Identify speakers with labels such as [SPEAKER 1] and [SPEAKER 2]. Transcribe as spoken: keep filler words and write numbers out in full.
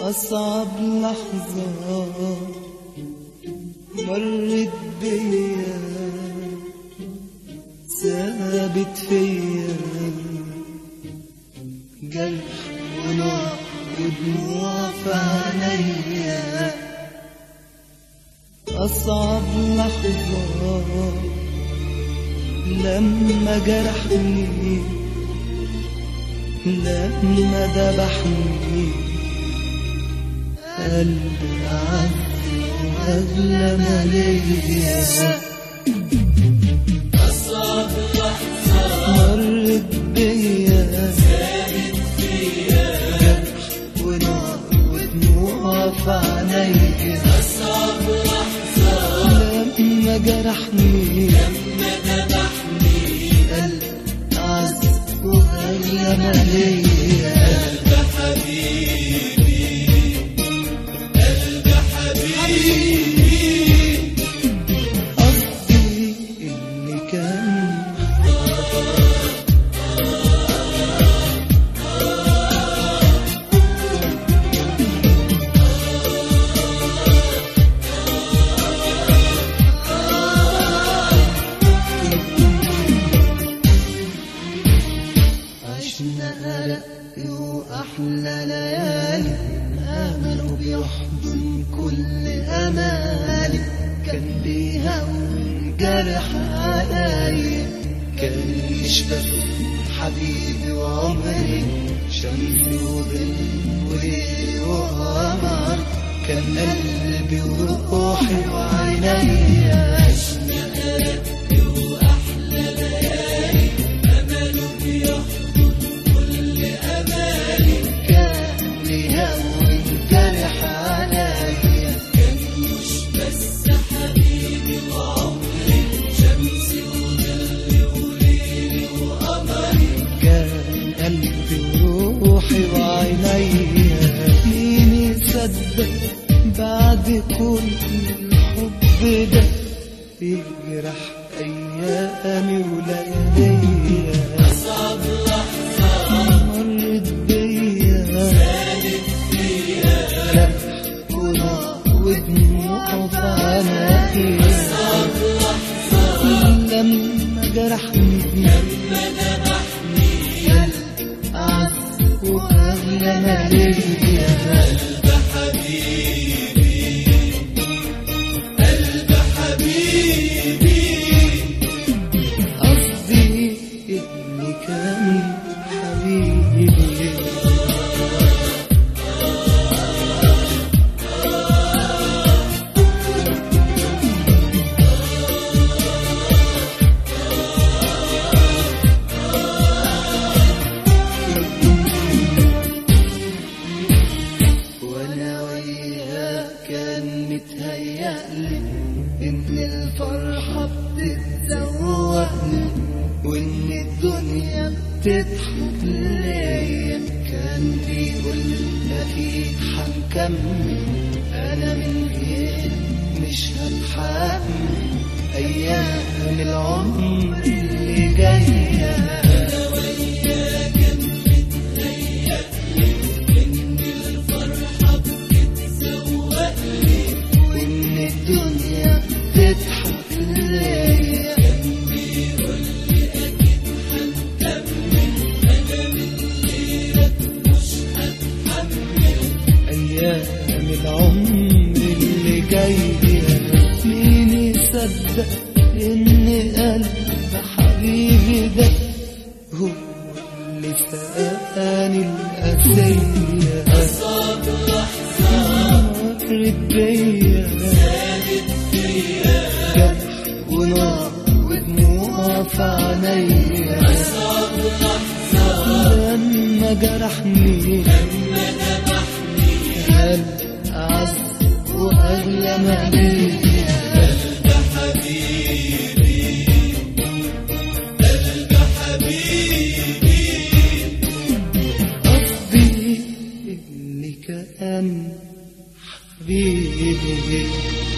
[SPEAKER 1] أصعب لحظة مرت بيا ثابت فيا جرح ونار ودموع في عينيا. أصعب لحظة لما جرحني لما ذبحني قلبي عذب وأغلى ما ليا.
[SPEAKER 2] أصعب لحظة
[SPEAKER 1] مرت بيا
[SPEAKER 2] ثابت فيا
[SPEAKER 1] جرح ونار ودموع في عينيا.
[SPEAKER 2] أصعب لحظة
[SPEAKER 1] لما جرحني
[SPEAKER 2] لما ذبحني
[SPEAKER 1] قلبي عذب وأغلى ما ليا.
[SPEAKER 2] قلب حبيبي قلب حبيبي
[SPEAKER 1] قصدي اللي كان عشنا أرق وأحلى ليالي آمل بيحضن كل أمالي. كان بيهون جرح عقالي كان يشبه حبيبي وعمري شمس وظل وليل وقمر. كان قلبي وروحي وعينيا.
[SPEAKER 2] عشنا أرق وأحلى ليالي أمل بيحضن كل أمالي.
[SPEAKER 1] كان بيهون جرح عليا
[SPEAKER 2] كان مش بس حبيبي وعمري شمس وظل وليل وقمري.
[SPEAKER 1] كان قلبي وروحي وعينيا. مين يصدق بعد كل الحب ده يجرح أيامي ولياليا.
[SPEAKER 2] أصعب لحظة
[SPEAKER 1] مرت بيا
[SPEAKER 2] ثابت فيا
[SPEAKER 1] جرح ونار ودموع في عينيا.
[SPEAKER 2] أصعب لحظة
[SPEAKER 1] لما جرحني
[SPEAKER 2] لما ذبحني
[SPEAKER 1] قلبي عذب وأغلى ما ليا.
[SPEAKER 2] قلب حبيبي قلب حبيبي
[SPEAKER 1] قصدي اللي كان حبيبي. وانا وياه كان متهيألي ان الفرحة بتتزوقني وان الدنيا بتضحك ليا. كان بيقول اكيد هنكمل انا من غير مش هتحمل ايام العمر اللي جايه.
[SPEAKER 2] أنا وياك متهيألي إن الفرحة بتتزوقني
[SPEAKER 1] وان الدنيا بتضحك ليا.
[SPEAKER 2] كان بيقول لي أكيد هنكمل أنا من غيرك مش هتحمل
[SPEAKER 1] أيام العمر اللي جاية. مين يصدق إن قلب حبيبي ده هو اللي سقاني القاسية.
[SPEAKER 2] أصعب لحظة
[SPEAKER 1] مرت بيا
[SPEAKER 2] ثابت فيا
[SPEAKER 1] جرح ونار ودموع في عينيا.
[SPEAKER 2] أصعب لحظة
[SPEAKER 1] لما جرحني
[SPEAKER 2] لما ذبحني
[SPEAKER 1] قلبي عذب وأغلى ما ليا.
[SPEAKER 2] قلب حبيبي قلب حبيبي
[SPEAKER 1] قصدي اللي كان حبيبي.